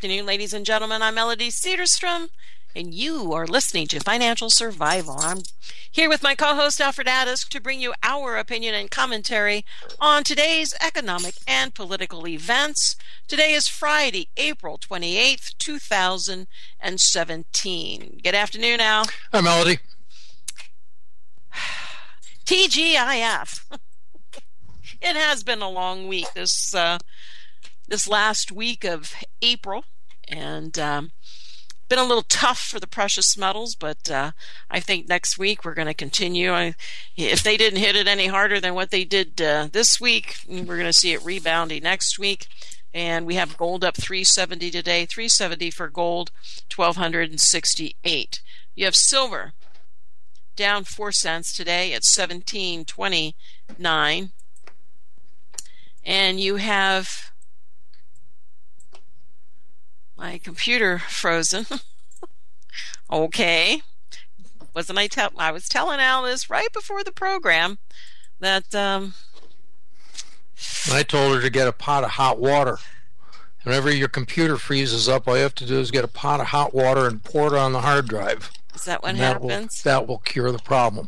afternoon, ladies and gentlemen. I'm Melody Cedarstrom, and you are listening to Financial Survival. I'm here with my co-host, Alfred Addis, to bring you our opinion and commentary on today's economic and political events. Today is Friday, April 28th, 2017. Good afternoon, Al. Hi, Melody. TGIF. It has been a long week this last week of April, and been a little tough for the precious metals, but I think next week we're going to continue. If they didn't hit it any harder than what they did this week, we're going to see it rebounding next week. And we have gold up 370 today, 370 for gold, 1,268. You have silver down 4 cents today at 17.29. And you have my computer frozen. Okay. I was telling Al this right before the program that I told her to get a pot of hot water. Whenever your computer freezes up, all you have to do is get a pot of hot water and pour it on the hard drive. Is that what happens? That will cure the problem.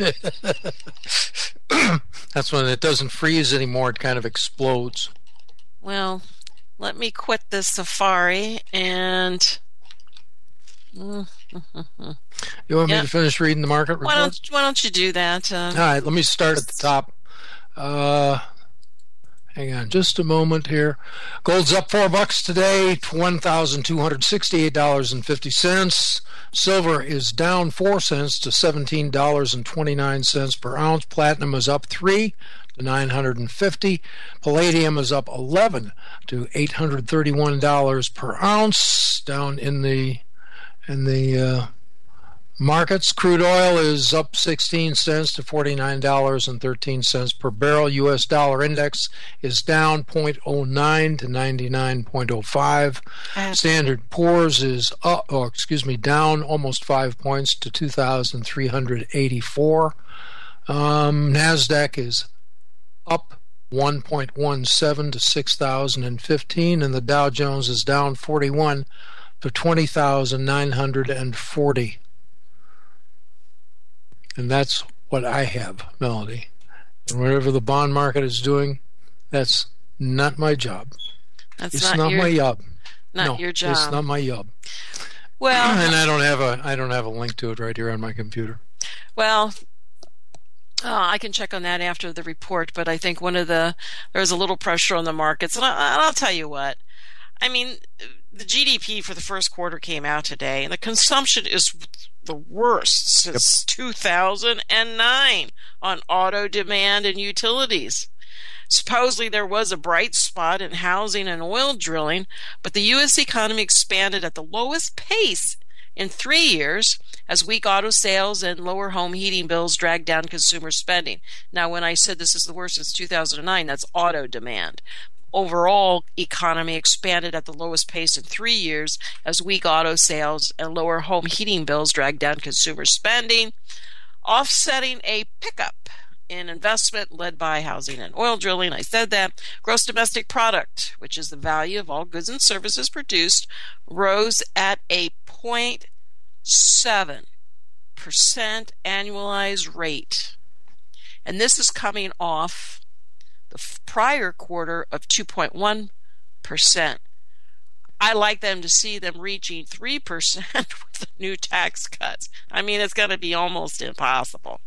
That's when it doesn't freeze anymore. It kind of explodes. Well, let me quit this Safari and... You want me to finish reading the market report? Why don't you do that? All right, let me start at the top. Hang on just a moment here. Gold's up $4 today, $1,268.50. Silver is down 4 cents to $17.29 per ounce. Platinum is up 3 to $950. Palladium is up 11 to $831 per ounce. Down in the markets, crude oil is up 16 cents to $49.13 per barrel. U.S. dollar index is down 0.09 to 99.05. Standard Poor's is down almost 5 points to 2,384. NASDAQ is up 1.17 to 6,015, and the Dow Jones is down 41 to 20,940. And that's what I have, Melody. And whatever the bond market is doing, that's not my job. It's not my job. Not your job. It's not my job. Well, and I don't have a link to it right here on my computer. Well, I can check on that after the report, but I think there's a little pressure on the markets, and I'll tell you what. I mean, the GDP for the first quarter came out today, and the consumption is the worst since 2009 on auto demand and utilities. Supposedly there was a bright spot in housing and oil drilling, but the U.S. economy expanded at the lowest pace in 3 years as weak auto sales and lower home heating bills dragged down consumer spending. Now, when I said this is the worst since 2009, that's auto demand. Overall economy expanded at the lowest pace in 3 years as weak auto sales and lower home heating bills dragged down consumer spending, offsetting a pickup in investment led by housing and oil drilling. I said that. Gross domestic product, which is the value of all goods and services produced, rose at a 0.7% annualized rate. And this is coming off the prior quarter of 2.1%. I like them to see them reaching 3% with the new tax cuts. I mean, it's going to be almost impossible.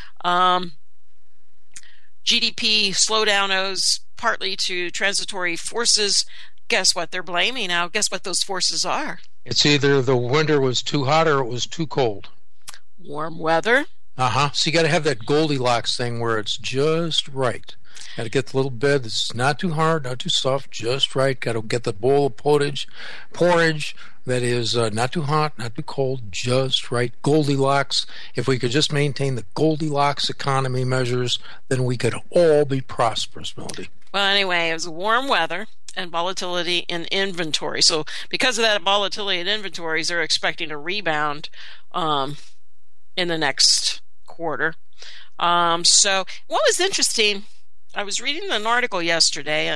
GDP slowdown owes partly to transitory forces. Guess what they're blaming now? Guess what those forces are? It's either the winter was too hot or it was too cold. Warm weather. So you got to have that Goldilocks thing where it's just right. Got to get the little bed that's not too hard, not too soft, just right. Got to get the bowl of porridge that is not too hot, not too cold, just right. Goldilocks. If we could just maintain the Goldilocks economy measures, then we could all be prosperous, Melody. Well, anyway, it was warm weather and volatility in inventory. So because of that volatility in inventories, they're expecting a rebound in the next quarter. So what was interesting, I was reading an article yesterday, and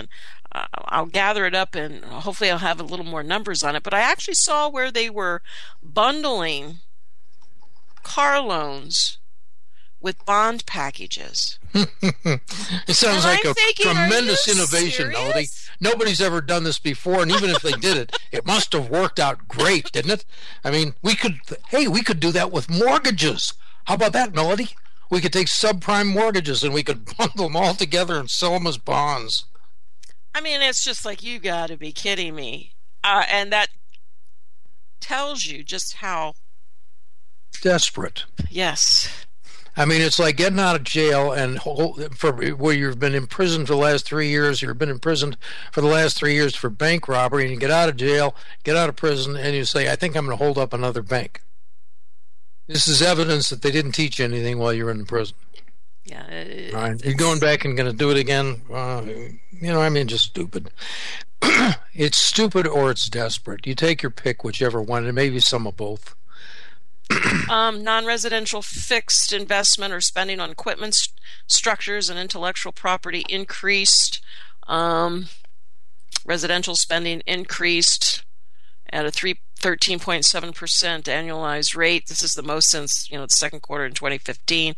I'll gather it up and hopefully I'll have a little more numbers on it. But I actually saw where they were bundling car loans with bond packages. It sounds like a tremendous innovation, Melody. Nobody's ever done this before, and even if they did it, it must have worked out great, didn't it? I mean, we could do that with mortgages. How about that, Melody? We could take subprime mortgages and we could bundle them all together and sell them as bonds. I mean, it's just like, you got to be kidding me. And that tells you just how desperate. Yes. I mean, it's like getting out of jail and where you've been imprisoned for the last 3 years. You've been imprisoned for the last 3 years for bank robbery, and you get out of jail, get out of prison, and you say, I think I'm going to hold up another bank. This is evidence that they didn't teach you anything while you were in prison. Yeah. Right. You're going back and going to do it again. Just stupid. It's stupid or it's desperate. You take your pick, whichever one, and maybe some of both. Non-residential fixed investment or spending on equipment, structures, and intellectual property increased. Residential spending increased at a 13.7% annualized rate. This is the most since the second quarter in 2015.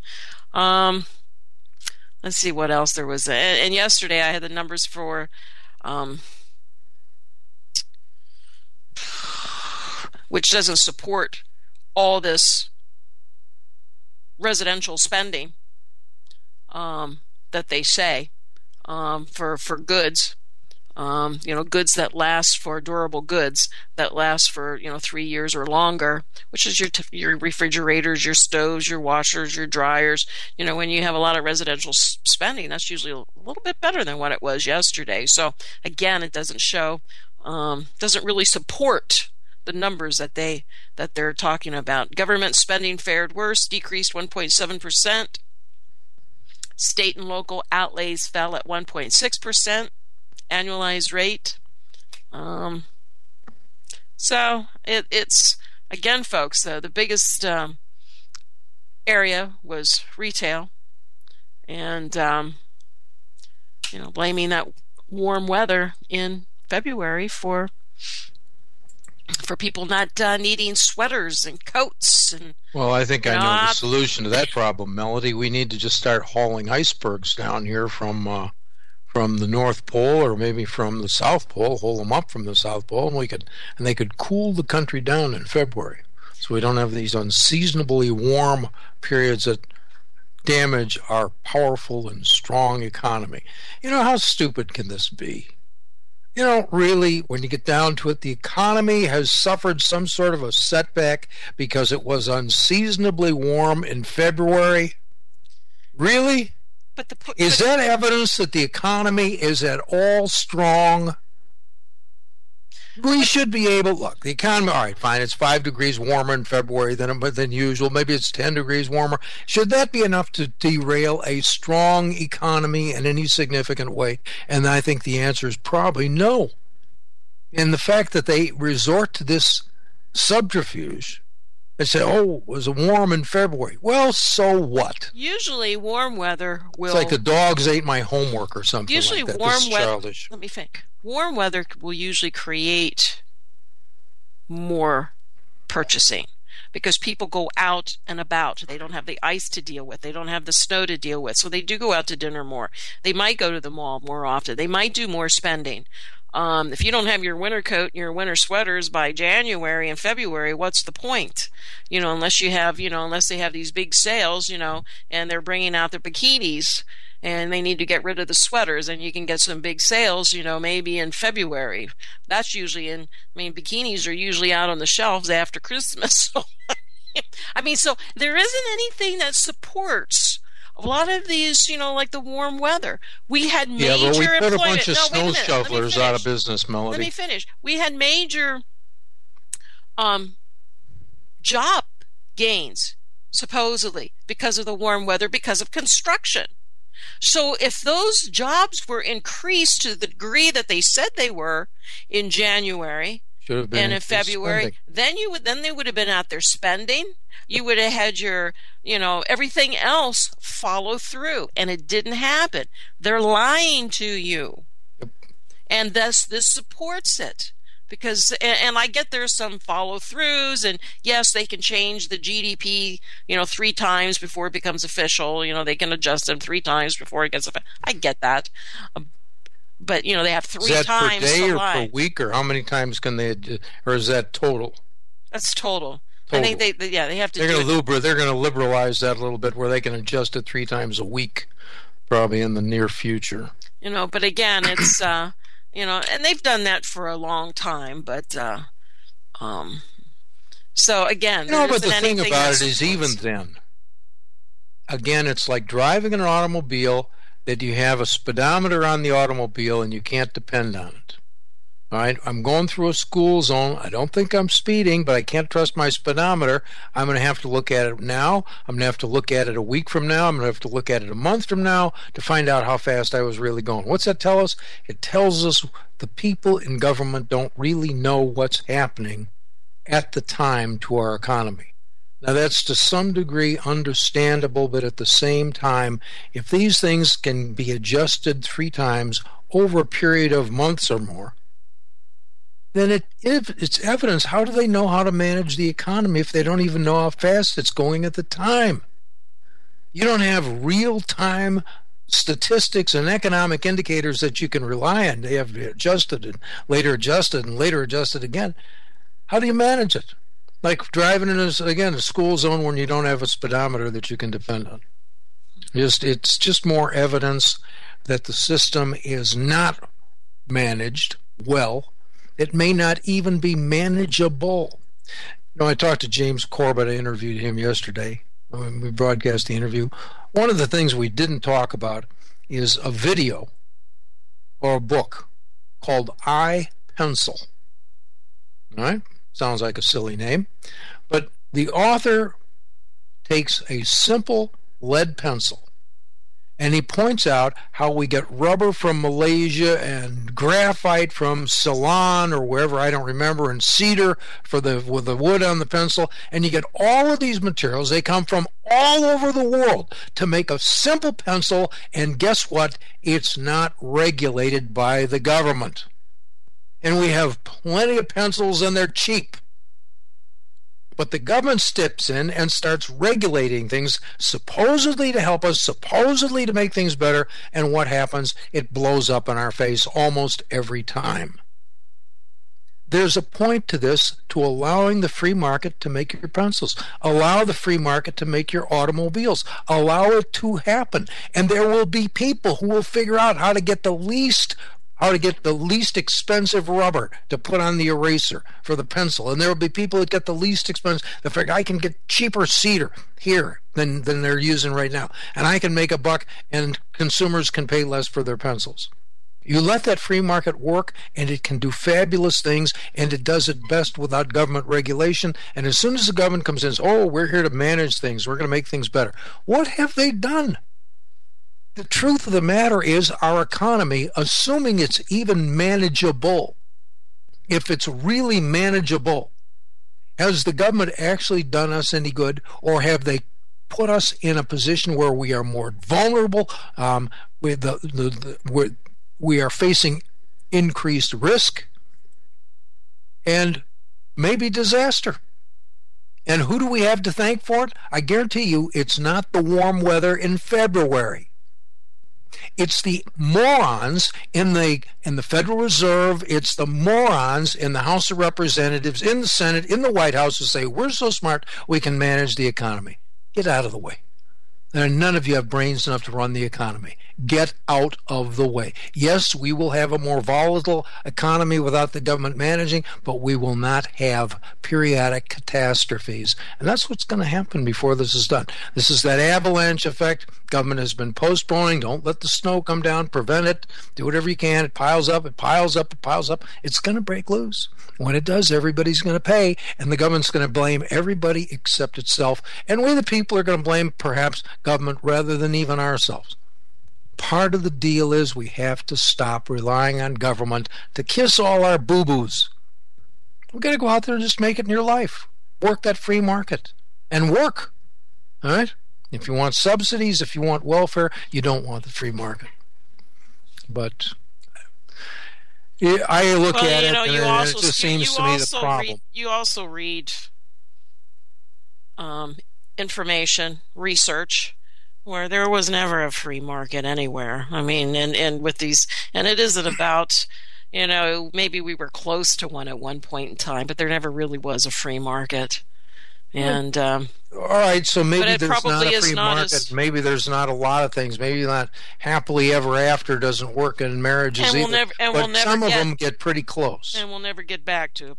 Let's see what else there was. And yesterday I had the numbers for which doesn't support all this residential spending that they say for goods. Goods that last, for durable goods that last for 3 years or longer, which is your refrigerators, your stoves, your washers, your dryers. When you have a lot of residential spending, that's usually a little bit better than what it was yesterday. So again, it doesn't doesn't really support the numbers that they're talking about. Government spending fared worse, decreased 1.7%. State and local outlays fell at 1.6%. Annualized rate. So it's again, folks, the biggest area was retail, and blaming that warm weather in February for people not needing sweaters and coats. And well, I think I know the solution to that problem, Melody. We need to just start hauling icebergs down here from the North Pole, or maybe from the South Pole, haul them up from the South Pole, and they could cool the country down in February, so we don't have these unseasonably warm periods that damage our powerful and strong economy. How stupid can this be? Really, when you get down to it, the economy has suffered some sort of a setback because it was unseasonably warm in February. Really? Is that evidence that the economy is at all strong? We should be able, look, the economy, all right, fine, it's 5 degrees warmer in February than usual. Maybe it's 10 degrees warmer. Should that be enough to derail a strong economy in any significant way? And I think the answer is probably no. And the fact that they resort to this subterfuge, they say, it was warm in February. Well, so what? Usually warm weather will... It's like the dogs ate my homework or something usually like that. Warm this is childish. Let me think. Warm weather will usually create more purchasing because people go out and about. They don't have the ice to deal with. They don't have the snow to deal with. So they do go out to dinner more. They might go to the mall more often. They might do more spending. If you don't have your winter coat and your winter sweaters by January and February, what's the point? Unless they have these big sales, and they're bringing out their bikinis and they need to get rid of the sweaters, and you can get some big sales, maybe in February. That's usually bikinis are usually out on the shelves after Christmas. So, so there isn't anything that supports a lot of these, like the warm weather. We had major employment. Yeah, but we put a bunch of snow shovelers out of business, Melody. Let me finish. We had major job gains, supposedly, because of the warm weather, because of construction. So if those jobs were increased to the degree that they said they were in January and in February, then they would have been out there spending. You would have had your, everything else follow through, and it didn't happen. They're lying to you. And thus this supports it. Because, and I get there's some follow throughs, and yes, they can change the GDP, 3 times before it becomes official. They can adjust them 3 times before it gets official. I get that. But, they have 3 Is that times per day to or lie. per week, or how many times can they, or is that total? That's total. I think they have to They're going to liberalize that a little bit where they can adjust it 3 times a week, probably in the near future. But again, it's, and they've done that for a long time, but, so again, but the thing about it is, even then, again, it's like driving an automobile that you have a speedometer on the automobile and you can't depend on it. All right, I'm going through a school zone. I don't think I'm speeding, but I can't trust my speedometer. I'm going to have to look at it now. I'm going to have to look at it a week from now. I'm going to have to look at it a month from now to find out how fast I was really going. What's that tell us? It tells us the people in government don't really know what's happening at the time to our economy. Now, that's to some degree understandable, but at the same time, if these things can be adjusted 3 times over a period of months or more, then it's evidence. How do they know how to manage the economy if they don't even know how fast it's going at the time? You don't have real-time statistics and economic indicators that you can rely on. They have adjusted and later adjusted and later adjusted again. How do you manage it? Like driving in a school zone when you don't have a speedometer that you can depend on. It's just more evidence that the system is not managed well. It may not even be manageable. I talked to James Corbett. I interviewed him yesterday. We broadcast the interview. One of the things we didn't talk about is a video or a book called iPencil. All right? Sounds like a silly name. But the author takes a simple lead pencil and he points out how we get rubber from Malaysia and graphite from Ceylon or wherever, I don't remember, and cedar with the wood on the pencil. And you get all of these materials. They come from all over the world to make a simple pencil. And guess what? It's not regulated by the government. And we have plenty of pencils and they're cheap. But the government steps in and starts regulating things, supposedly to help us, supposedly to make things better, and what happens? It blows up in our face almost every time. There's a point to this, to allowing the free market to make your pencils. Allow the free market to make your automobiles. Allow it to happen. And there will be people who will figure out how to get the least expensive rubber to put on the eraser for the pencil. And there will be people that get the least expensive. The fact I can get cheaper cedar here than they're using right now. And I can make a buck and consumers can pay less for their pencils. You let that free market work and it can do fabulous things, and it does it best without government regulation. And as soon as the government comes in and says, we're here to manage things, we're going to make things better. What have they done? The truth of the matter is our economy, assuming it's even manageable, if it's really manageable, has the government actually done us any good, or have they put us in a position where we are more vulnerable, we are facing increased risk and maybe disaster? And who do we have to thank for it? I guarantee you it's not the warm weather in February. It's the morons in the Federal Reserve. It's the morons in the House of Representatives, in the Senate, in the White House who say, we're so smart we can manage the economy. Get out of the way. And none of you have brains enough to run the economy. Get out of the way. Yes, we will have a more volatile economy without the government managing, but we will not have periodic catastrophes. And that's what's going to happen before this is done. This is that avalanche effect. Government has been postponing. Don't let the snow come down. Prevent it. Do whatever you can. It piles up. It piles up. It piles up. It's going to break loose. When it does, everybody's going to pay, and the government's going to blame everybody except itself. And we, the people, are going to blame perhaps government rather than even ourselves. Part of the deal is we have to stop relying on government to kiss all our boo-boos. We've got to go out there and just make it in your life. Work that free market. And work. All right? If you want subsidies, if you want welfare, you don't want the free market. But I look well, at you know, it, and it just seems to me the problem. You also read information, research, where there was never a free market anywhere. I mean, and with these, and it isn't about, you know, maybe we were close to one at one point in time, but there never really was a free market. And all right, so maybe there's not a free market. Maybe there's not a lot of things. Maybe not happily ever after doesn't work in marriages either. But some of them get pretty close. And we'll never get back to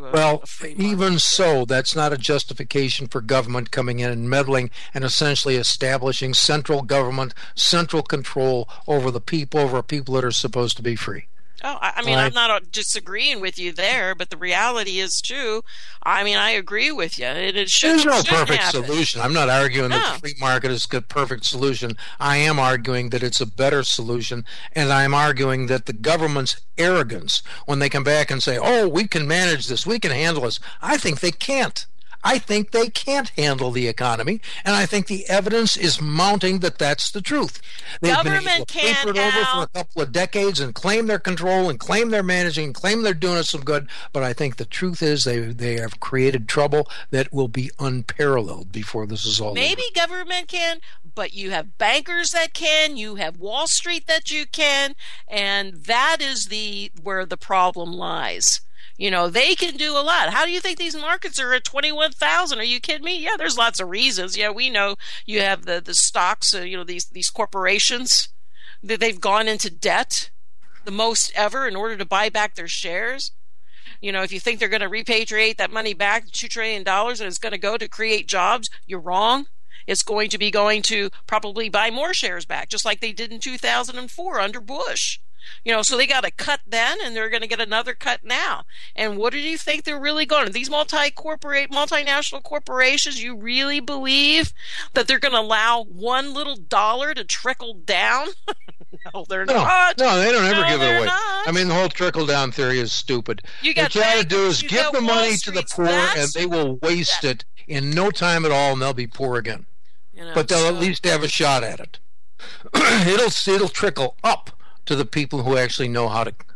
a free market. Even so, that's not a justification for government coming in and meddling and essentially establishing central government, central control over the people, over people that are supposed to be free. Oh, I mean, right. I'm not disagreeing with you there, but the reality is too. I mean, I agree with you. There's no perfect solution. I'm not arguing that the free market is a perfect solution. I am arguing that it's a better solution, and I'm arguing that the government's arrogance, when they come back and say, "Oh, we can manage this, we can handle this," I think they can't. I think they can't handle the economy, and I think the evidence is mounting that that's the truth. They've been able to paper it over for a couple of decades and claim their control and claim they're managing and claim they're doing us some good, but I think the truth is they have created trouble that will be unparalleled before this is all over. Maybe government can, but you have bankers that can, you have Wall Street that you can, and that is where the problem lies. You know, they can do a lot. How do you think these markets are at 21,000? Are you kidding me? Yeah, there's lots of reasons. Yeah, we know you have the stocks, you know, these corporations, that they've gone into debt the most ever in order to buy back their shares. You know, if you think they're going to repatriate that money back, $2 trillion, and it's going to go to create jobs, you're wrong. It's going to probably buy more shares back, just like they did in 2004 under Bush. You know, so they got a cut then, and they're going to get another cut now. And what do you think they're really going to? These multinational corporations, you really believe that they're going to allow one little dollar to trickle down? No, they're not. No, they don't ever give it away. Not. I mean, the whole trickle-down theory is stupid. What you got to do is give the money to the poor, and they will waste it in no time at all, and they'll be poor again. You know, but they'll at least have a shot at it. It'll trickle up to the people who actually know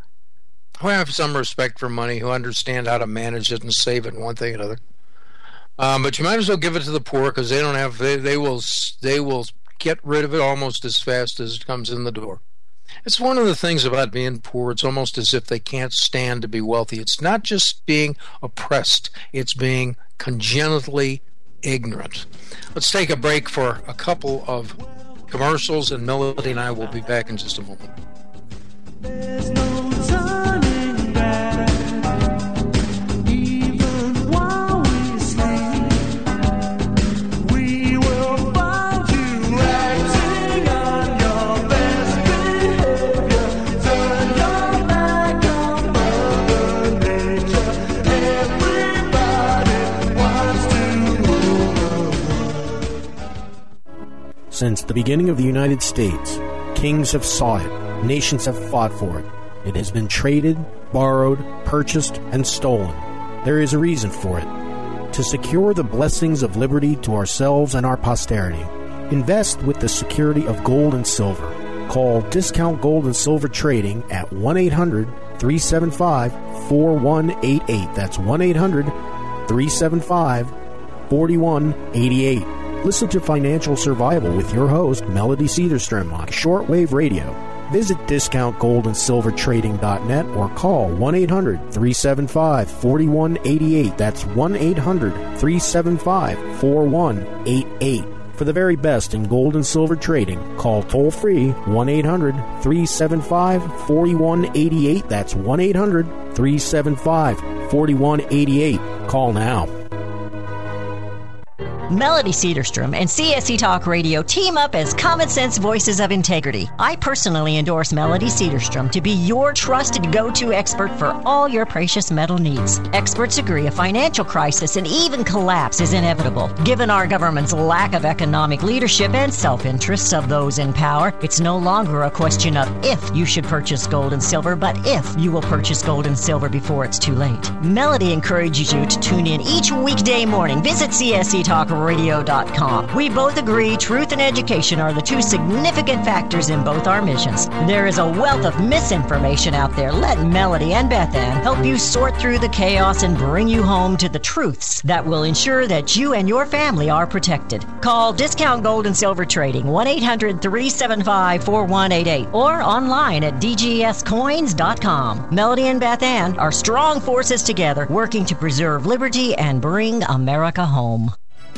who have some respect for money, who understand how to manage it and save it and one thing or another. But you might as well give it to the poor, because they don't have. They will get rid of it almost as fast as it comes in the door. It's one of the things about being poor. It's almost as if they can't stand to be wealthy. It's not just being oppressed. It's being congenitally ignorant. Let's take a break for a couple of commercials, and Melody and I will be back in just a moment. There's no turning back, even while we sleep. We will find you acting on your best behavior. Turn your back on Mother Nature. Everybody wants to rule the world. Since the beginning of the United States, kings have sought it. Nations have fought for it. It has been traded, borrowed, purchased, and stolen. There is a reason for it. To secure the blessings of liberty to ourselves and our posterity, invest with the security of gold and silver. Call Discount Gold and Silver Trading at 1-800-375-4188. That's 1-800-375-4188. Listen to Financial Survival with your host, Melody Cedarstrom, on shortwave radio. Visit discountgoldandsilvertrading.net or call 1-800-375-4188. That's 1-800-375-4188. For the very best in gold and silver trading, call toll-free 1-800-375-4188. That's 1-800-375-4188. Call now. Melody Cedarstrom and CSC Talk Radio team up as common sense voices of integrity. I personally endorse Melody Cedarstrom to be your trusted go-to expert for all your precious metal needs. Experts agree a financial crisis and even collapse is inevitable. Given our government's lack of economic leadership and self-interest of those in power, it's no longer a question of if you should purchase gold and silver, but if you will purchase gold and silver before it's too late. Melody encourages you to tune in each weekday morning. Visit CSC Talk CSCTalkRadio.com. We both agree truth and education are the two significant factors in both our missions. There is a wealth of misinformation out there. Let Melody and Beth Ann help you sort through the chaos and bring you home to the truths that will ensure that you and your family are protected. Call Discount Gold and Silver Trading 1-800-375-4188 or online at dgscoins.com. Melody and Beth Ann are strong forces together working to preserve liberty and bring America home.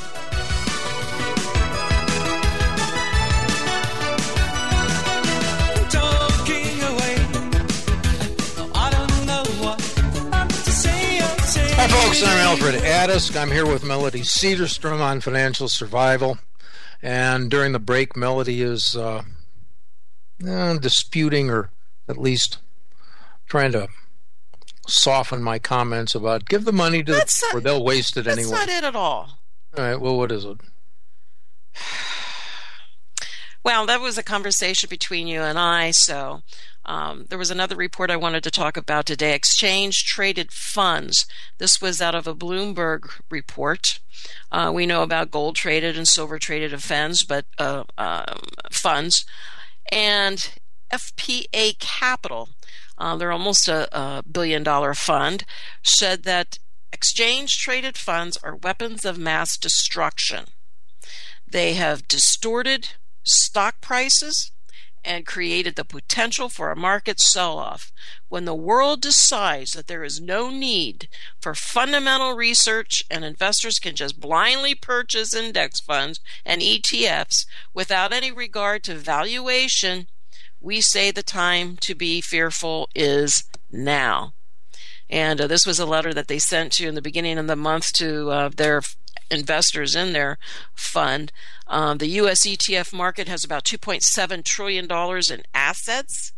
Hi, folks. I'm Alfred Addis. I'm here with Melody Cedarstrom on financial survival. And during the break, Melody is disputing, or at least trying to soften my comments about give the money to or they'll waste it anyway. That's not it at all. All right. Well, what is it? Well, that was a conversation between you and I. So there was another report I wanted to talk about today. Exchange-traded funds. This was out of a Bloomberg report. We know about gold-traded and silver-traded funds, and FPA Capital, they're almost a billion-dollar fund, said that exchange-traded funds are weapons of mass destruction. They have distorted stock prices and created the potential for a market sell-off. When the world decides that there is no need for fundamental research and investors can just blindly purchase index funds and ETFs without any regard to valuation, we say the time to be fearful is now. And this was a letter that they sent to in the beginning of the month to their investors in their fund. The U.S. ETF market has about $2.7 trillion in assets.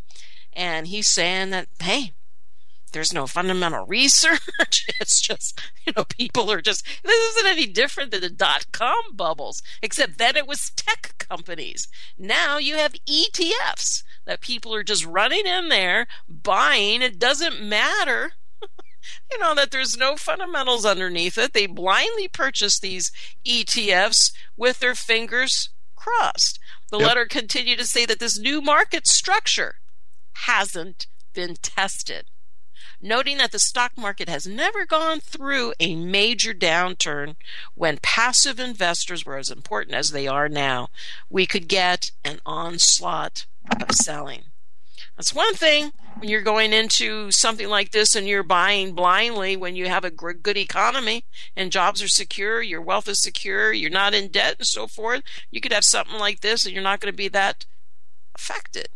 And he's saying that, hey, there's no fundamental research. It's just, people are just, this isn't any different than the dot-com bubbles, except then it was tech companies. Now you have ETFs that people are just running in there, buying. It doesn't matter, that there's no fundamentals underneath it. They blindly purchase these ETFs with their fingers crossed. The letter continued to say that this new market structure hasn't been tested, noting that the stock market has never gone through a major downturn when passive investors were as important as they are now. We could get an onslaught of selling. That's one thing when you're going into something like this and you're buying blindly when you have a good economy and jobs are secure, your wealth is secure, you're not in debt and so forth. You could have something like this and you're not going to be that affected.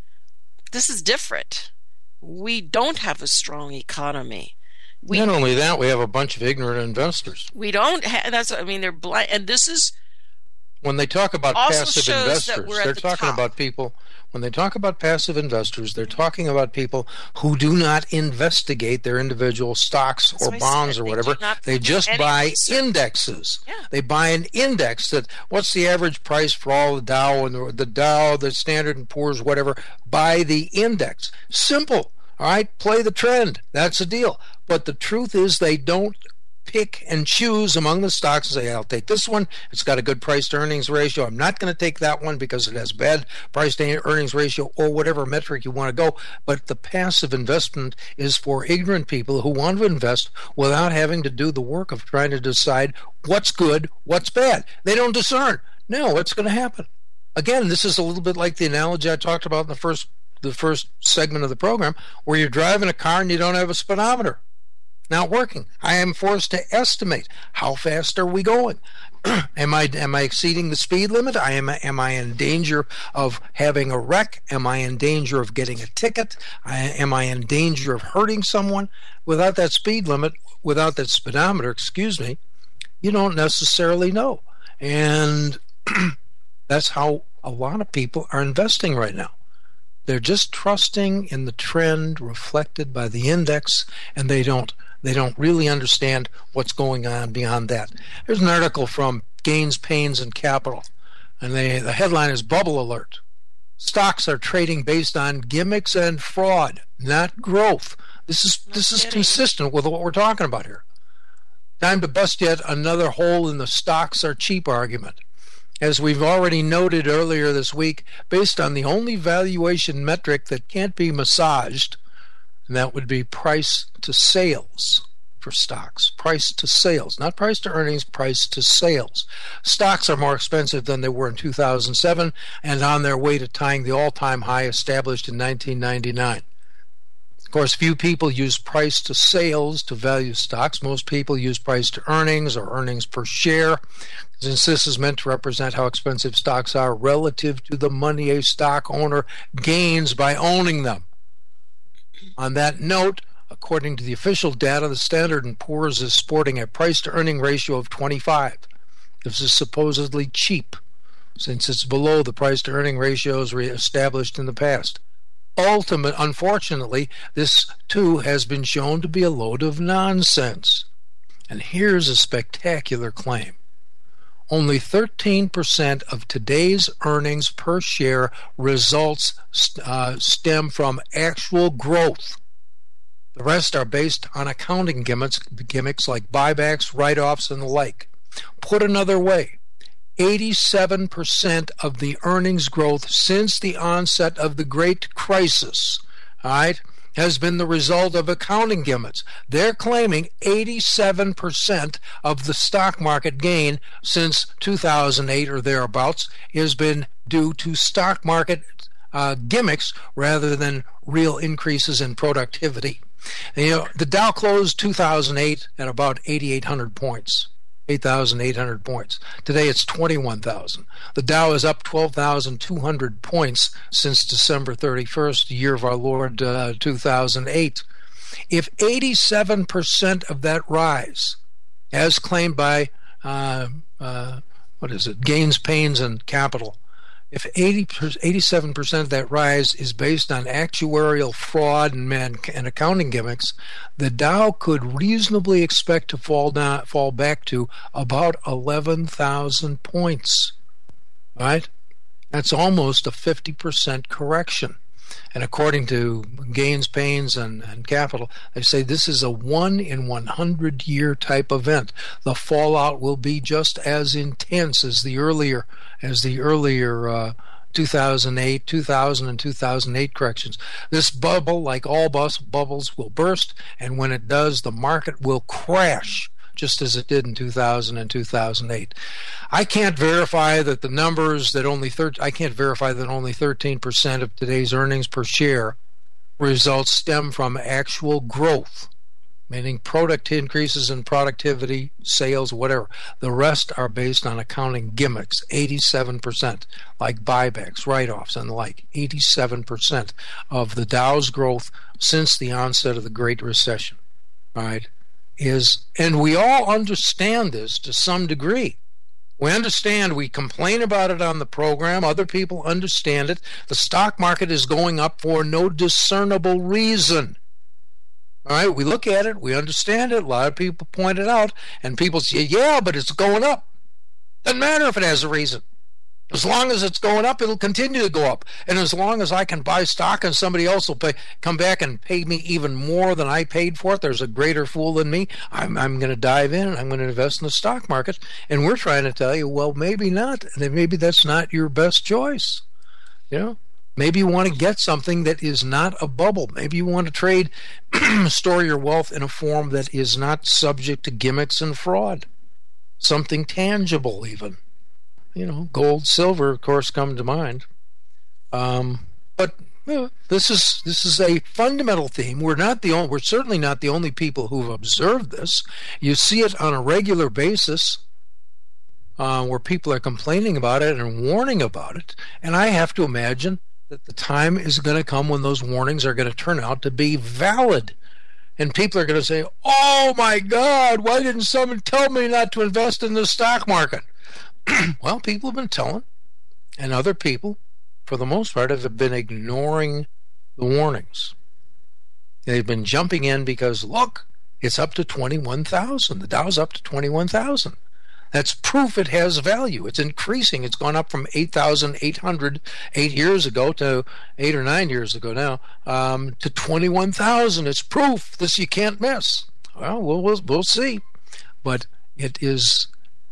This is different. We don't have a strong economy. Not only that, we have a bunch of ignorant investors. We don't have, they're blind. And this is, when they talk about passive investors, they're talking about people. When they talk about passive investors, they're talking about people who do not investigate their individual stocks or bonds or whatever. They just buy indexes. Yeah. They buy an index that, what's the average price for all the Dow and the Dow, the Standard and Poor's, whatever. Buy the index. Simple. All right, play the trend. That's the deal. But the truth is they don't pick and choose among the stocks and say, I'll take this one. It's got a good price to earnings ratio. I'm not going to take that one because it has bad price to earnings ratio or whatever metric you want to go. But the passive investment is for ignorant people who want to invest without having to do the work of trying to decide what's good, what's bad. They don't discern. Now, what's going to happen? Again, this is a little bit like the analogy I talked about in the first segment of the program, where you're driving a car and you don't have a speedometer. Not working. I am forced to estimate how fast are we going. Am I exceeding the speed limit? Am I in danger of having a wreck? Am I in danger of getting a ticket? Am I in danger of hurting someone? Without that speed limit, without that speedometer, you don't necessarily know. And that's how a lot of people are investing right now. They're just trusting in the trend reflected by the index, and they don't really understand what's going on beyond that. There's an article from Gains, Pains, and Capital, and the headline is Bubble Alert. Stocks are trading based on gimmicks and fraud, not growth. This is consistent with what we're talking about here. Time to bust yet another hole in the stocks are cheap argument. As we've already noted earlier this week, based on the only valuation metric that can't be massaged, and that would be price to sales for stocks. Price to sales, not price to earnings, price to sales. Stocks are more expensive than they were in 2007 and on their way to tying the all-time high established in 1999. Of course, few people use price to sales to value stocks. Most people use price to earnings or earnings per share, since this is meant to represent how expensive stocks are relative to the money a stock owner gains by owning them. On that note, according to the official data, the Standard & Poor's is sporting a price-to-earning ratio of 25. This is supposedly cheap, since it's below the price-to-earning ratios established in the past. Unfortunately, this too has been shown to be a load of nonsense. And here's a spectacular claim. Only 13% of today's earnings per share results stem from actual growth. The rest are based on accounting gimmicks like buybacks, write-offs, and the like. Put another way, 87% of the earnings growth since the onset of the Great Crisis, all right, has been the result of accounting gimmicks. They're claiming 87% of the stock market gain since 2008 or thereabouts has been due to stock market gimmicks rather than real increases in productivity. And, the Dow closed 2008 at about 8,800 points. 8,800 points. Today it's 21,000. The Dow is up 12,200 points since December 31st, the year of our Lord 2008. If 87% of that rise, as claimed by Gains, Pains, and Capital, if 87% of that rise is based on actuarial fraud and accounting gimmicks, the Dow could reasonably expect to fall back to about 11,000 points. Right? That's almost a 50% correction. And according to Gains, Pains, and Capital, they say this is a 1 in 100 year type event. The fallout will be just as intense as the earlier 2008, 2000, and 2008 corrections. This bubble, like all bubbles, will burst, and when it does, the market will crash, just as it did in 2000 and 2008. I can't verify that only 13% of today's earnings per share results stem from actual growth, meaning product increases in productivity, sales, whatever. The rest are based on accounting gimmicks, 87%, like buybacks, write-offs, and the like. 87% of the Dow's growth since the onset of the Great Recession, right, and we all understand this to some degree. We understand, we complain about it on the program, other people understand it. The stock market is going up for no discernible reason. All right, we look at it, we understand it, a lot of people point it out, and people say, yeah, but it's going up. Doesn't matter if it has a reason. As long as it's going up, it'll continue to go up. And as long as I can buy stock and somebody else will come back and pay me even more than I paid for it, there's a greater fool than me, I'm going to dive in and I'm going to invest in the stock market. And we're trying to tell you, well, maybe not. Maybe that's not your best choice. Maybe you want to get something that is not a bubble. Maybe you want to trade, store your wealth in a form that is not subject to gimmicks and fraud. Something tangible even. Gold, silver, of course, come to mind. But this is a fundamental theme. We're certainly not the only people who've observed this. You see it on a regular basis, where people are complaining about it and warning about it. And I have to imagine that the time is going to come when those warnings are going to turn out to be valid. And people are going to say, oh my God, why didn't someone tell me not to invest in the stock market? Well, people have been telling, and other people, for the most part, have been ignoring the warnings. They've been jumping in because, look, it's up to 21,000. The Dow's up to 21,000. That's proof it has value. It's increasing. It's gone up from 8,800 8 years ago to 8 or 9 years ago now to 21,000. It's proof. This you can't miss. Well, we'll see. but it is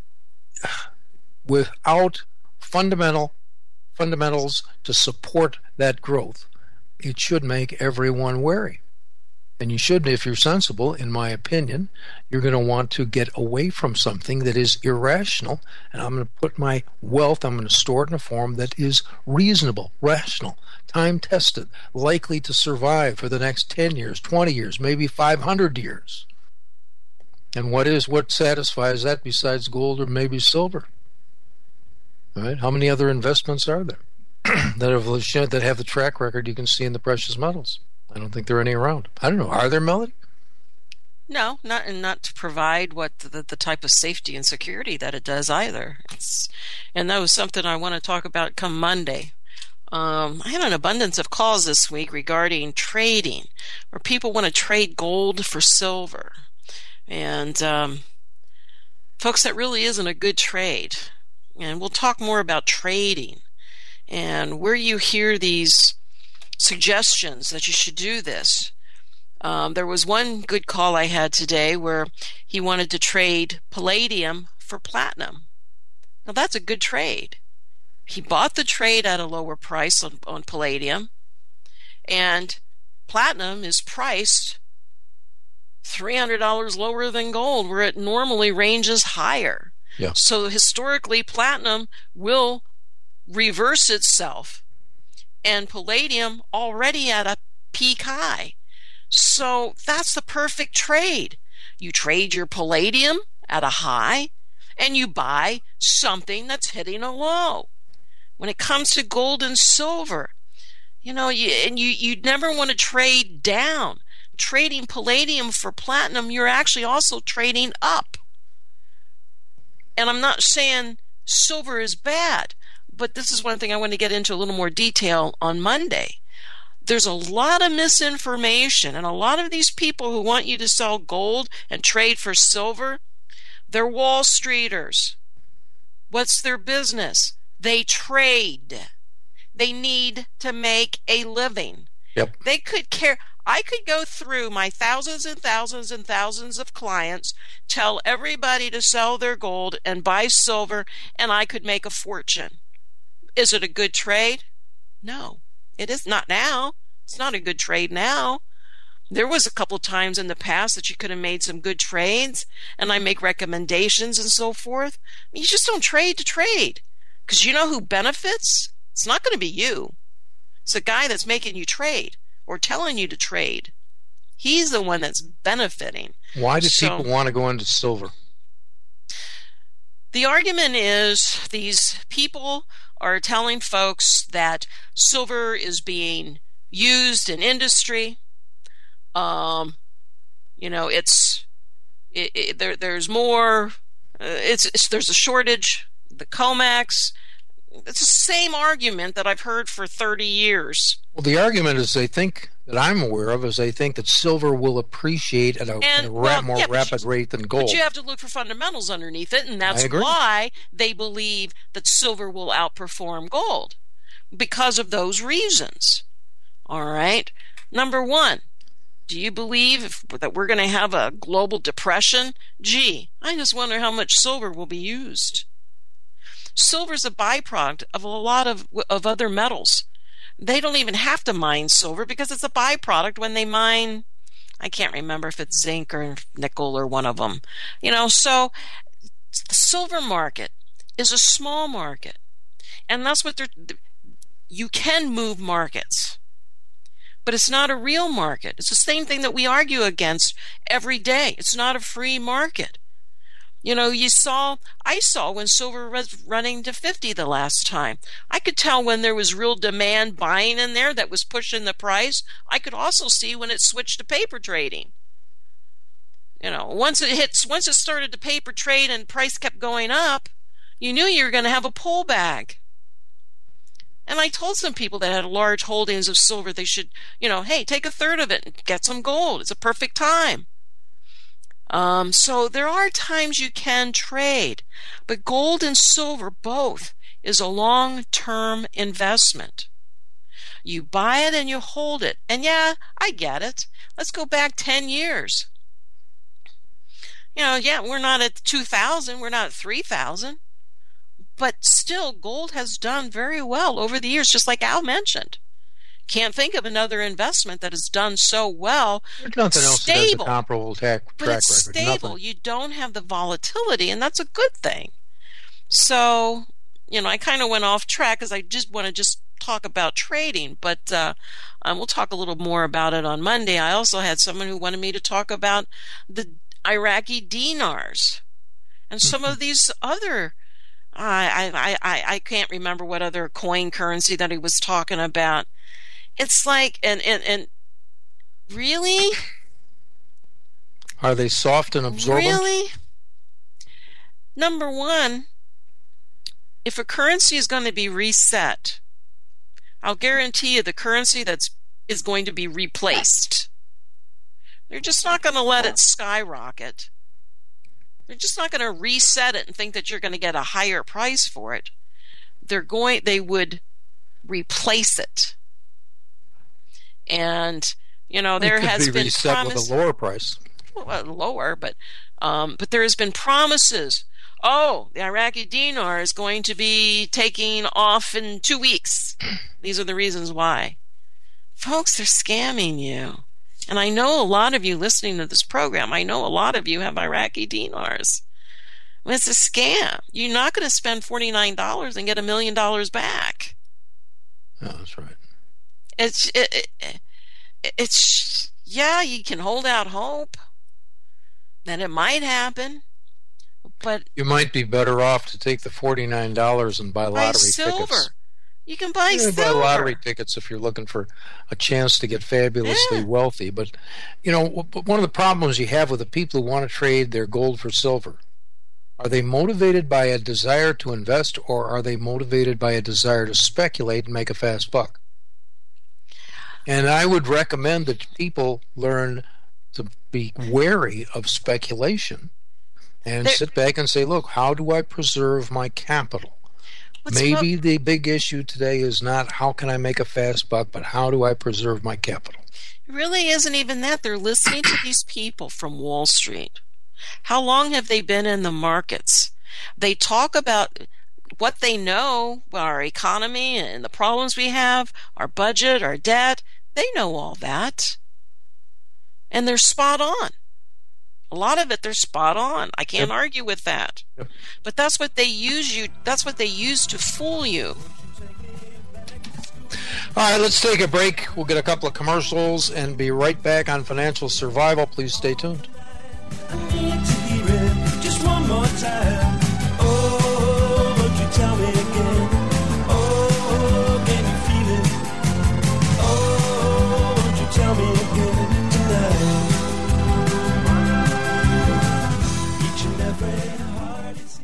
without fundamentals to support that growth. It should make everyone wary. And you should, if you're sensible, in my opinion, you're going to want to get away from something that is irrational, and I'm going to put my wealth, I'm going to store it in a form that is reasonable, rational, time-tested, likely to survive for the next 10 years, 20 years, maybe 500 years. And what satisfies that besides gold or maybe silver? All right? How many other investments are there that have the track record you can see in the precious metals? I don't think there are any around. I don't know. Are there, Melody? No, not to provide what the type of safety and security that it does either. And that was something I want to talk about come Monday. I had an abundance of calls this week regarding trading, where people want to trade gold for silver. And folks, that really isn't a good trade. And we'll talk more about trading and where you hear these suggestions that you should do this. There was one good call I had today where he wanted to trade palladium for platinum. Now that's a good trade. He bought the trade at a lower price on palladium, and platinum is priced $300 lower than gold, where it normally ranges higher. Yeah. So historically, platinum will reverse itself, and palladium already at a peak high. So that's the perfect trade. You trade your palladium at a high, and you buy something that's hitting a low. When it comes to gold and silver, you never want to trade down. Trading palladium for platinum, you're actually also trading up. And I'm not saying silver is bad, but this is one thing I want to get into a little more detail on Monday. There's a lot of misinformation, and a lot of these people who want you to sell gold and trade for silver, they're Wall Streeters. What's their business? They trade. They need to make a living. Yep. They could care. I could go through my thousands and thousands and thousands of clients, tell everybody to sell their gold and buy silver, and I could make a fortune. Is it a good trade? No, it is not now. It's not a good trade now. There was a couple times in the past that you could have made some good trades, and I make recommendations and so forth. You just don't trade to trade, because you know who benefits? It's not going to be you. It's the guy that's making you trade or telling you to trade. He's the one that's benefiting. Why do people want to go into silver? The argument is these people are telling folks that silver is being used in industry. There's more. There's a shortage. The COMEX. It's the same argument that I've heard for 30 years. Well, the argument is they think that I'm aware of is they think that silver will appreciate at a more rapid rate than gold. But you have to look for fundamentals underneath it, and that's why they believe that silver will outperform gold, because of those reasons. All right. Number one, do you believe that we're going to have a global depression? Gee, I just wonder how much silver will be used. Silver is a byproduct of a lot of other metals. They don't even have to mine silver because it's a byproduct when they mine, I can't remember if it's zinc or nickel or one of them. So the silver market is a small market. And that's what you can move markets. But it's not a real market. It's the same thing that we argue against every day. It's not a free market. I saw when silver was running to 50 the last time. I could tell when there was real demand buying in there that was pushing the price. I could also see when it switched to paper trading. Once it started to paper trade and price kept going up, you knew you were going to have a pullback. And I told some people that had large holdings of silver, they should, hey, take a third of it and get some gold. It's a perfect time. So there are times you can trade, but gold and silver both is a long-term investment. You buy it and you hold it. And yeah, I get it. Let's go back 10 years. We're not at 2,000, we're not at 3,000, but still gold has done very well over the years, just like Al mentioned. Can't think of another investment that has done so well. There's nothing else that has a comparable track but it's record. Stable. Nothing. You don't have the volatility, and that's a good thing. So, I kind of went off track because I just want to talk about trading, but we'll talk a little more about it on Monday. I also had someone who wanted me to talk about the Iraqi dinars and some of these other. I can't remember what other coin currency that he was talking about. It's like, and really? Are they soft and absorbent? Really? Number one, if a currency is going to be reset, I'll guarantee you the currency is going to be replaced. They're just not going to let it skyrocket. They're just not going to reset it and think that you're going to get a higher price for it. They would replace it. And, there has been promise with a lower price. Well, lower, but there has been promises. Oh, the Iraqi dinar is going to be taking off in 2 weeks. These are the reasons why. Folks, they're scamming you. And I know a lot of you listening to this program, I know a lot of you have Iraqi dinars. Well, it's a scam. You're not going to spend $49 and get $1 million back. Oh, that's right. It's you can hold out hope that it might happen, but you might be better off to take the $49 and buy lottery silver. Tickets. You can buy silver. Buy lottery tickets if you're looking for a chance to get fabulously wealthy. But one of the problems you have with the people who want to trade their gold for silver, are they motivated by a desire to invest, or are they motivated by a desire to speculate and make a fast buck? And I would recommend that people learn to be wary of speculation and sit back and say, look, how do I preserve my capital? Maybe the big issue today is not how can I make a fast buck, but how do I preserve my capital? It really isn't even that. They're listening to these people from Wall Street. How long have they been in the markets? They talk about what they know, our economy and the problems we have, our budget, our debt. They know all that. And they're spot on. A lot of it, they're spot on. I can't argue with that. Yep. But that's what they that's what they use to fool you. All right, let's take a break. We'll get a couple of commercials and be right back on Financial Survival. Please stay tuned. I need to hear it just one more time. Oh, won't you tell me again? Oh, can you feel it? Oh, won't you tell me again tonight? Each and every heart is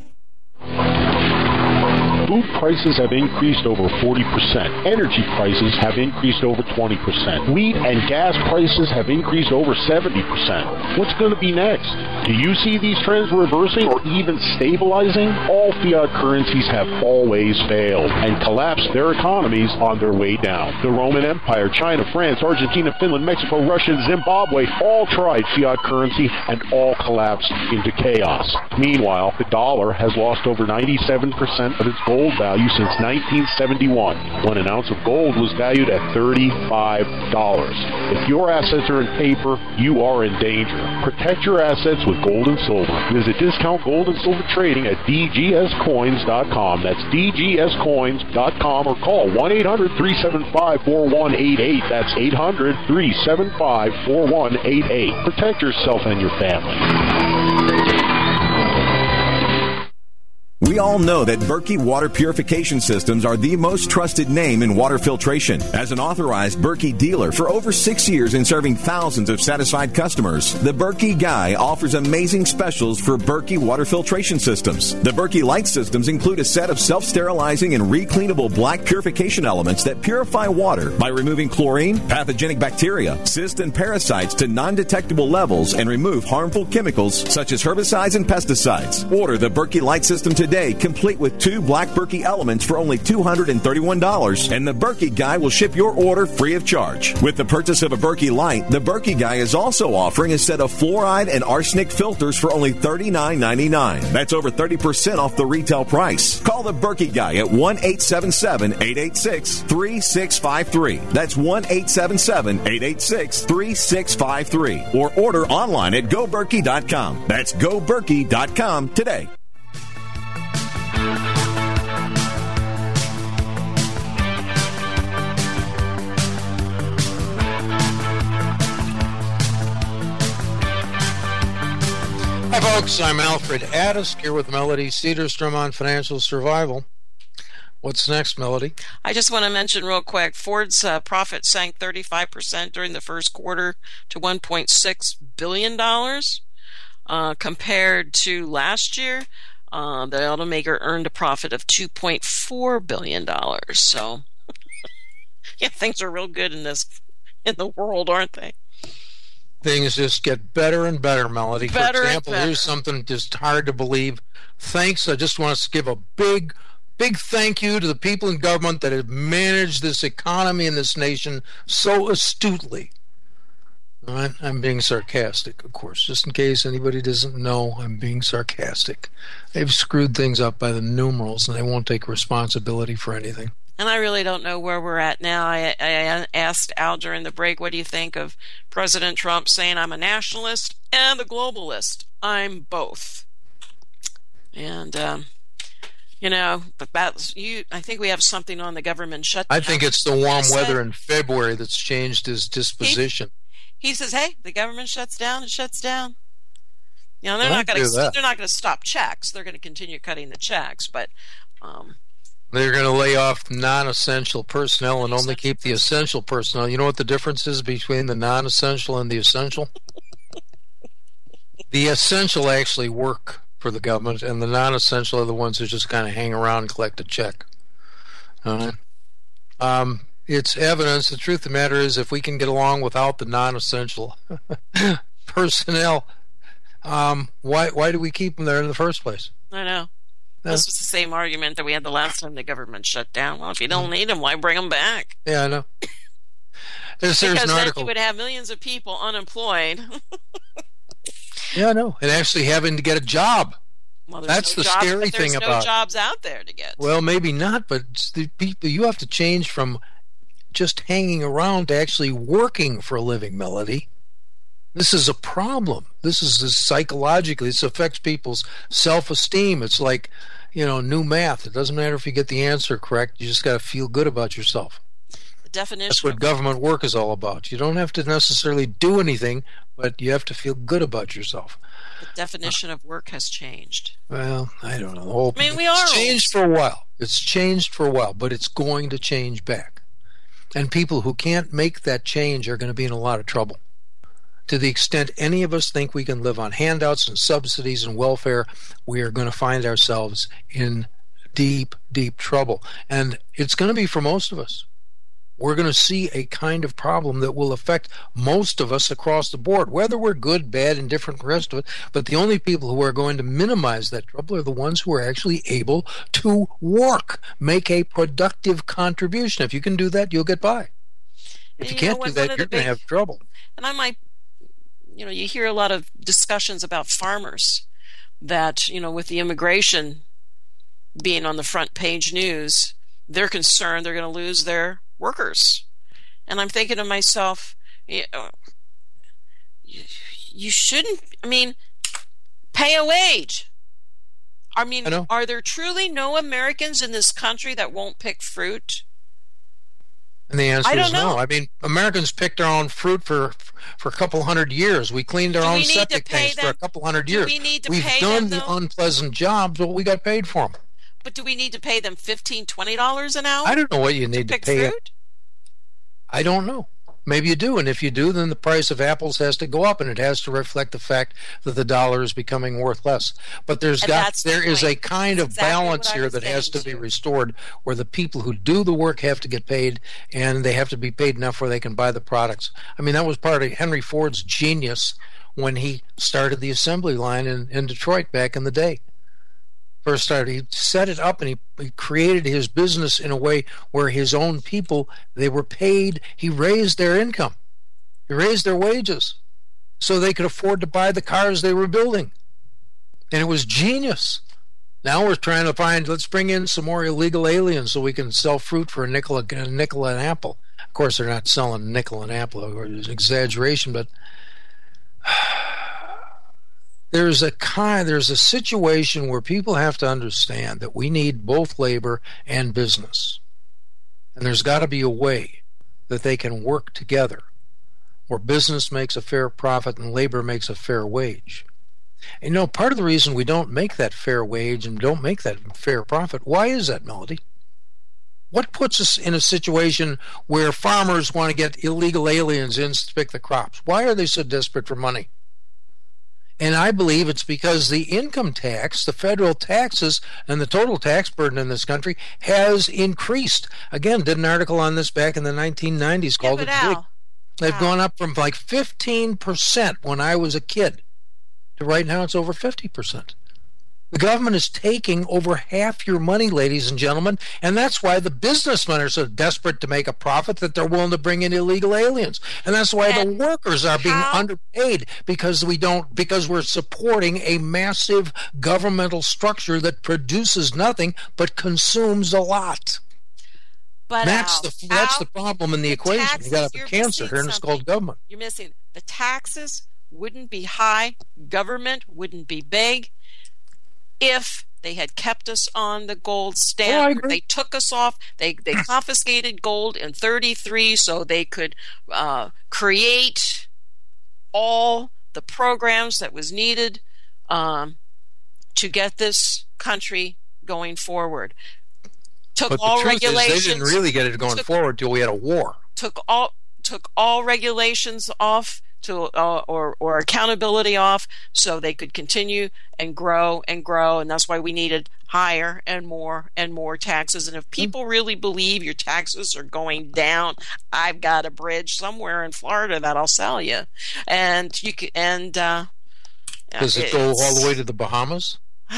Food prices have increased over 40%. Energy prices have increased over 20%. Wheat and gas prices have increased over 70%. What's going to be next? Do you see these trends reversing or even stabilizing? All fiat currencies have always failed and collapsed their economies on their way down. The Roman Empire, China, France, Argentina, Finland, Mexico, Russia, and Zimbabwe all tried fiat currency and all collapsed into chaos. Meanwhile, the dollar has lost over 97% of its gold value since 1971, when an ounce of gold was valued at $35. If your assets are in paper, you are in danger. Protect your assets with gold and silver. Visit Discount Gold and Silver Trading at dgscoins.com. That's dgscoins.com, or call 1-800-375-4188. That's 800-375-4188. Protect yourself and your family. We all know that Berkey Water Purification Systems are the most trusted name in water filtration. As an authorized Berkey dealer for over 6 years and serving thousands of satisfied customers, the Berkey Guy offers amazing specials for Berkey Water Filtration Systems. The Berkey Light Systems include a set of self-sterilizing and recleanable black purification elements that purify water by removing chlorine, pathogenic bacteria, cysts, and parasites to non-detectable levels and remove harmful chemicals such as herbicides and pesticides. Order the Berkey Light System today today, complete with 2 Black Berkey elements for only $231, and the Berkey Guy will ship your order free of charge. With the purchase of a Berkey Light, the Berkey Guy is also offering a set of fluoride and arsenic filters for only $39.99. That's over 30% off the retail price. Call the Berkey Guy at 1-877-886-3653. That's 1-877-886-3653. Or order online at GoBerkey.com. That's GoBerkey.com today. Hi, folks. I'm Alfred Addis here with Melody Cedarstrom on Financial Survival. What's next, Melody? I just want to mention real quick, Ford's profit sank 35% during the first quarter to $1.6 billion. Compared to last year, the automaker earned a profit of $2.4 billion. So, yeah, things are real good in the world, aren't they? Things just get better and better, Melody. Better For example, and better. here's something just hard to believe. Thanks. I just want us to give a big thank you to the people in government that have managed this economy in this nation so astutely. All right? I'm being sarcastic, of course. Just in case anybody doesn't know, I'm being sarcastic. They've screwed things up by the numerals, and they won't take responsibility for anything. And I really don't know where we're at now. I asked Al during the break, what do you think of President Trump saying I'm a nationalist and a globalist? I'm both. And, I think we have something on the government shutdown. I think it's the warm weather in February that's changed his disposition. He says, hey, the government shuts down, it shuts down. They're I not going do to stop checks. They're going to continue cutting the checks, but they're going to lay off non-essential personnel and only keep the essential personnel. You know what the difference is between the non-essential and the essential? The essential actually work for the government, and the non-essential are the ones who just kind of hang around and collect a check. All right. It's evidence. The truth of the matter is, if we can get along without the non-essential personnel, why do we keep them there in the first place? I know. This was the same argument that we had the last time the government shut down. Well, if you don't need them, why bring them back? Yeah, I know. There's an then article. you would have millions of people unemployed. Yeah, I know. And actually having to get a job. Well, That's the scary thing about it. There's no jobs out there to get. Well, maybe not, but it's the people, you have to change from just hanging around to actually working for a living, Melody. This is a problem. This is psychologically, this affects people's self-esteem. It's like, new math. It doesn't matter if you get the answer correct. You just got to feel good about yourself. The definition. That's what government work is all about. You don't have to necessarily do anything, but you have to feel good about yourself. The definition of work has changed. Well, I don't know. It's changed for a while. It's changed for a while, but it's going to change back. And people who can't make that change are going to be in a lot of trouble. To the extent any of us think we can live on handouts and subsidies and welfare, we are going to find ourselves in deep, deep trouble. And it's going to be for most of us. We're going to see a kind of problem that will affect most of us across the board, whether we're good, bad, indifferent, the rest of it. But the only people who are going to minimize that trouble are the ones who are actually able to work, make a productive contribution. If you can do that, you'll get by. If you can't do that, you're going to have trouble. And I might, you hear a lot of discussions about farmers that, with the immigration being on the front page news, they're concerned they're going to lose their workers. And I'm thinking to myself, you shouldn't, pay a wage. Are there truly no Americans in this country that won't pick fruit? And the answer is no. Americans picked our own fruit for a couple hundred years. We cleaned our own septic tanks for a couple hundred years. We've done the unpleasant jobs, but we got paid for them. But do we need to pay them $15, $20 an hour? I don't know what you need to pay. Fruit? I don't know. Maybe you do, and if you do, then the price of apples has to go up, and it has to reflect the fact that the dollar is becoming worth less. But there is a kind of balance here that has to be restored, where the people who do the work have to get paid, and they have to be paid enough where they can buy the products. That was part of Henry Ford's genius when he started the assembly line in Detroit back in the day. first started. He set it up, and he created his business in a way where his own people, they were paid. He raised their income. He raised their wages so they could afford to buy the cars they were building. And it was genius. Now we're trying to find, let's bring in some more illegal aliens so we can sell fruit for a nickel an apple. Of course, they're not selling a nickel an apple. It's an exaggeration, but there's a situation where people have to understand that we need both labor and business. And there's got to be a way that they can work together, where business makes a fair profit and labor makes a fair wage. And part of the reason we don't make that fair wage and don't make that fair profit, why is that, Melody? What puts us in a situation where farmers want to get illegal aliens in to pick the crops? Why are they so desperate for money? And I believe it's because the income tax, the federal taxes, and the total tax burden in this country has increased. Again, did an article on this back in the 1990s called It Big. They've gone up from like 15% when I was a kid to right now it's over 50%. The government is taking over half your money, ladies and gentlemen, and that's why the businessmen are so desperate to make a profit that they're willing to bring in illegal aliens. And that's why the workers are being underpaid because we're supporting a massive governmental structure that produces nothing but consumes a lot. But that's the problem in the equation. Taxes, you got a cancer here, and it's called government. You're missing the taxes wouldn't be high, government wouldn't be big if they had kept us on the gold standard. They took us off. They confiscated gold in 1933 so they could create all the programs that was needed to get this country going forward. But the truth is, they didn't really get it going forward till we had a war. Took all regulations off or accountability off, so they could continue and grow, and that's why we needed higher and more taxes. And if people really believe your taxes are going down, I've got a bridge somewhere in Florida that I'll sell you, and you can. Does it go all the way to the Bahamas?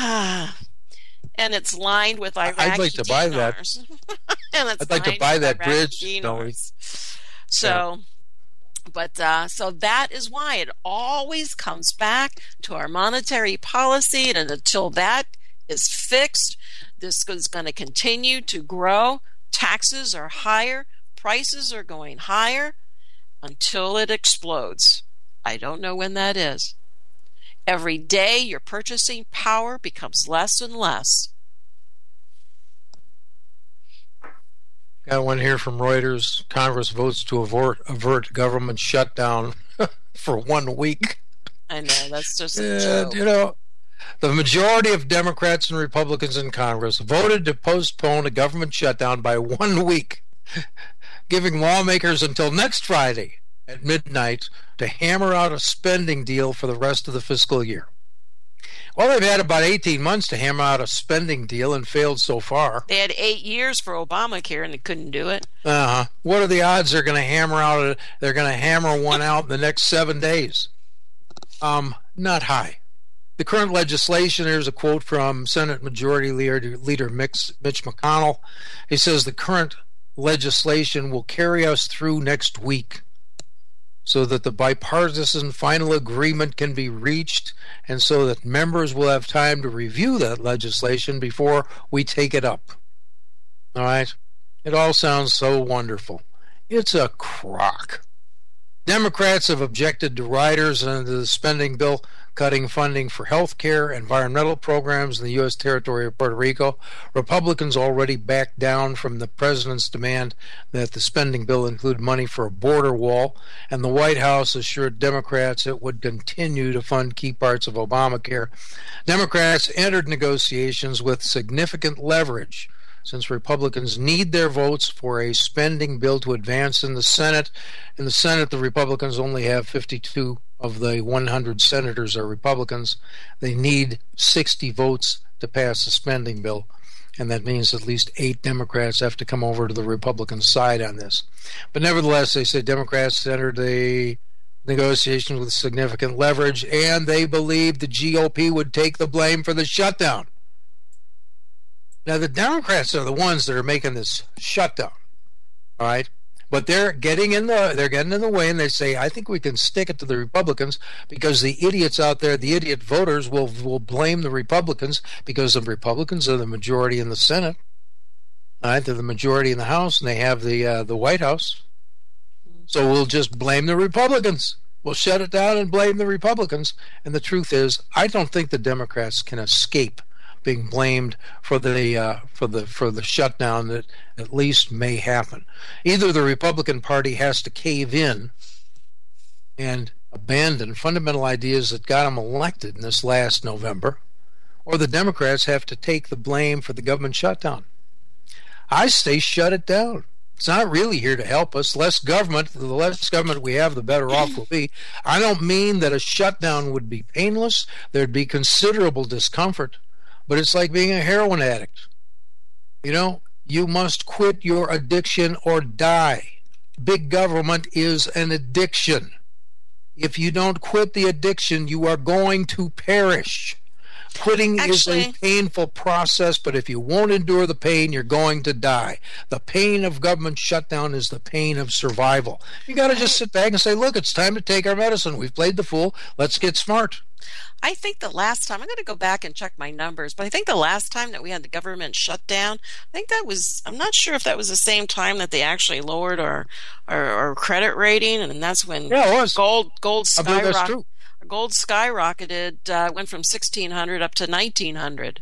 And it's lined with Iraqi I'd like to buy that. I'd like to buy that bridge. So, but so that is why it always comes back to our monetary policy, and until that is fixed, this is going to continue to grow. Taxes are higher, prices are going higher until it explodes. I don't know when that is. Every day, your purchasing power becomes less and less. Got one here from Reuters. Congress votes to avert government shutdown for 1 week. I know, that's just a joke. The majority of Democrats and Republicans in Congress voted to postpone a government shutdown by 1 week, giving lawmakers until next Friday at midnight to hammer out a spending deal for the rest of the fiscal year. Well, they've had about 18 months to hammer out a spending deal and failed so far. They had 8 years for Obamacare and they couldn't do it. What are the odds they're going to hammer out? They're going to hammer one out in the next 7 days? Not high. The current legislation, here's a quote from Senate Majority Leader Mitch McConnell. He says the current legislation will carry us through next week, so that the bipartisan final agreement can be reached and so that members will have time to review that legislation before we take it up. All right? It all sounds so wonderful. It's a crock. Democrats have objected to riders under the spending bill cutting funding for health care, environmental programs in the U.S. territory of Puerto Rico. Republicans already backed down from the president's demand that the spending bill include money for a border wall, and the White House assured Democrats it would continue to fund key parts of Obamacare. Democrats entered negotiations with significant leverage, since Republicans need their votes for a spending bill to advance in the Senate. In the Senate, the Republicans only have 52 of the 100 senators are Republicans. They need 60 votes to pass the spending bill, and that means at least 8 Democrats have to come over to the Republican side on this. But nevertheless, they say Democrats entered the negotiations with significant leverage, and they believed the GOP would take the blame for the shutdown. Now, the Democrats are the ones that are making this shutdown, all right? But they're getting in the way, and they say, I think we can stick it to the Republicans because the idiots out there, the idiot voters, will blame the Republicans because the Republicans are the majority in the Senate. All right, they're the majority in the House, and they have the White House. So we'll just blame the Republicans. We'll shut it down and blame the Republicans. And the truth is, I don't think the Democrats can escape being blamed for the shutdown that at least may happen. Either the Republican Party has to cave in and abandon fundamental ideas that got them elected in this last November, or the Democrats have to take the blame for the government shutdown. I say shut it down. It's not really here to help us. The less government we have, the better off we'll be. I don't mean that a shutdown would be painless. There'd be considerable discomfort. But it's like being a heroin addict. You know, you must quit your addiction or die. Big government is an addiction. If you don't quit the addiction, you are going to perish. Quitting is a painful process, but if you won't endure the pain, you're going to die. The pain of government shutdown is the pain of survival. You got to just sit back and say, look, it's time to take our medicine. We've played the fool. Let's get smart. I think the last time, I'm going to go back and check my numbers, but I think the last time that we had the government shut down, I think that was, I'm not sure if that was the same time that they actually lowered our credit rating, and that's when gold skyrocketed. Gold skyrocketed, went from 1,600 up to 1,900.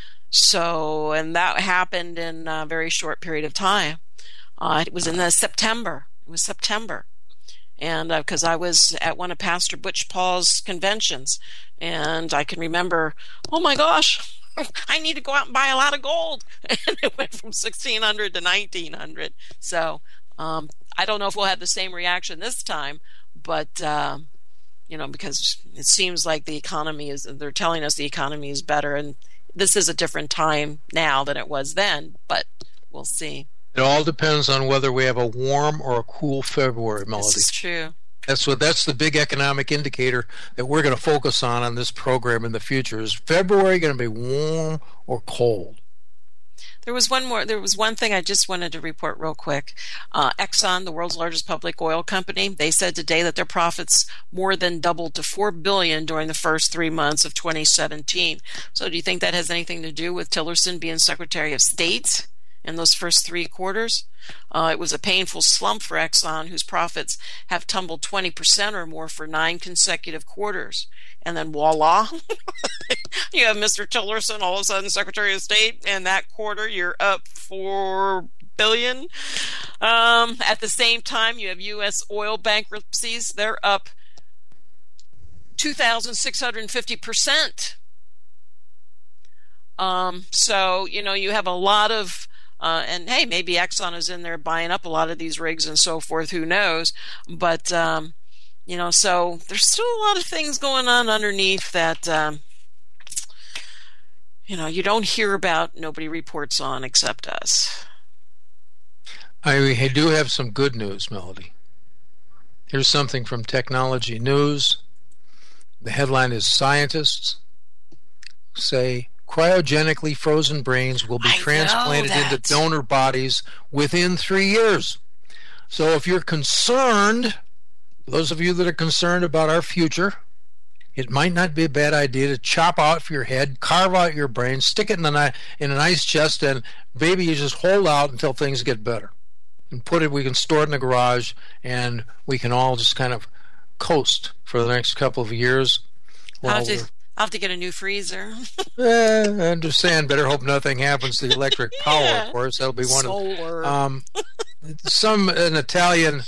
So, and that happened in a very short period of time. It was in September. It was September. And because I was at one of Pastor Butch Paul's conventions, and I can remember, oh my gosh, I need to go out and buy a lot of gold. And it went from 1,600 to 1,900. So I don't know if we'll have the same reaction this time, but you know, because it seems like the economy is, they're telling us the economy is better, and this is a different time now than it was then, but we'll see. It all depends on whether we have a warm or a cool February, Melody. This is true. That's the big economic indicator that we're going to focus on this program in the future. Is February going to be warm or cold? There was one thing I just wanted to report real quick. Exxon, the world's largest public oil company, they said today that their profits more than doubled to $4 billion during the first 3 months of 2017. So do you think that has anything to do with Tillerson being Secretary of State in those first 3 quarters? It was a painful slump for Exxon, whose profits have tumbled 20% or more for 9 consecutive quarters. And then voila, you have Mr. Tillerson, all of a sudden Secretary of State, and that quarter you're up $4 billion. At the same time, you have U.S. oil bankruptcies. They're up 2,650%. So, you know, you have a lot of and hey, maybe Exxon is in there buying up a lot of these rigs and so forth. Who knows? But you know, so there's still a lot of things going on underneath that you know, you don't hear about, nobody reports on except us. I do have some good news, Melody. Here's something from Technology News. The headline is "Scientists say cryogenically frozen brains will be transplanted into donor bodies within 3 years." So if you're concerned, those of you that are concerned about our future, it might not be a bad idea to chop out your head, carve out your brain, stick it in an ice chest, and maybe you just hold out until things get better. And we can store it in the garage, and we can all just kind of coast for the next couple of years. I'll have to get a new freezer. I understand. Better hope nothing happens to the electric power, of course. That'll be one Solar. of an Italian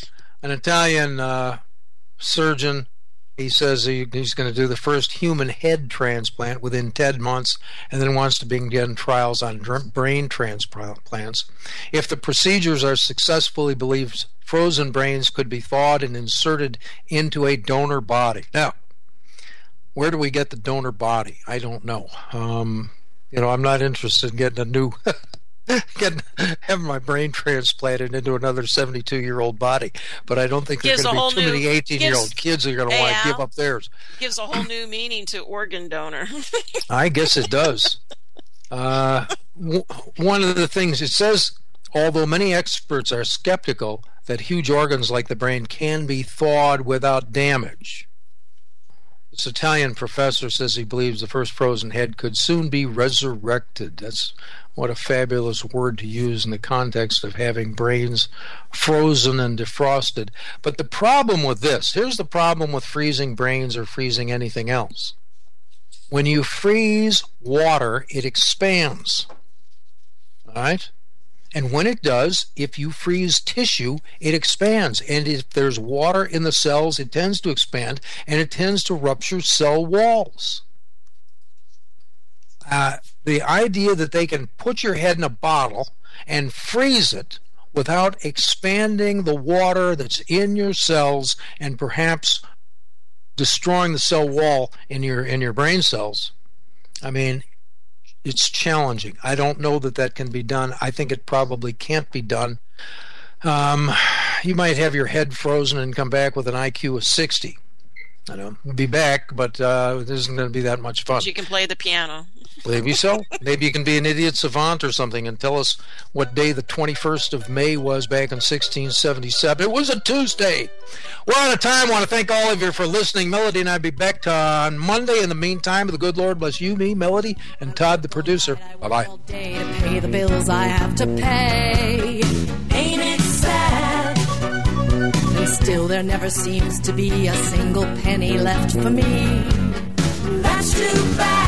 surgeon. He says he's going to do the first human head transplant within 10 months, and then wants to begin trials on brain transplants. If the procedures are successful, he believes frozen brains could be thawed and inserted into a donor body. Now, where do we get the donor body? I don't know. You know, I'm not interested in getting a new, having my brain transplanted into another 72-year-old body. But I don't think there's going to be too many 18-year-old kids that are going to want to give up theirs. Gives a whole new meaning to organ donor. I guess it does. one of the things it says, although many experts are skeptical that huge organs like the brain can be thawed without damage. This Italian professor says he believes the first frozen head could soon be resurrected. That's what a fabulous word to use in the context of having brains frozen and defrosted. But the problem with this, here's the problem with freezing brains or freezing anything else. When you freeze water, it expands. All right? And when it does, if you freeze tissue, it expands. And if there's water in the cells, it tends to expand, and it tends to rupture cell walls. The idea that they can put your head in a bottle and freeze it without expanding the water that's in your cells and perhaps destroying the cell wall in your brain cells, I mean, it's challenging. I don't know that can be done. I think it probably can't be done. You might have your head frozen and come back with an IQ of 60. I know, be back, but it isn't going to be that much fun. But you can play the piano. Maybe so. Maybe you can be an idiot savant or something and tell us what day the 21st of May was back in 1677. It was a Tuesday. We're out of time. I want to thank all of you for listening. Melody and I will be back on Monday. In the meantime, the good Lord bless you, me, Melody, and Todd, the producer. Bye-bye. All day to pay the bills I have to pay. Ain't it sad? And still there never seems to be a single penny left for me. That's too bad.